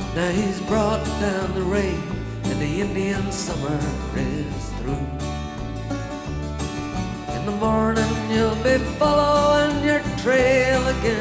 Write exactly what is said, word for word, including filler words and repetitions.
Now he's brought down the rain and the Indian summer is through. In the morning you'll be following your trail again.